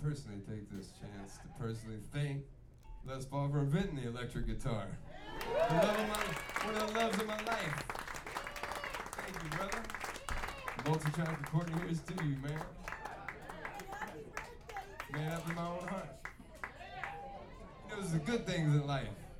personally take this chance to personally thank Les Paul for inventing the electric guitar. One of the loves of my life. Thank you, brother. Multi-track recording here is to you, man. Made up in my own heart. You know, there's the good things in life.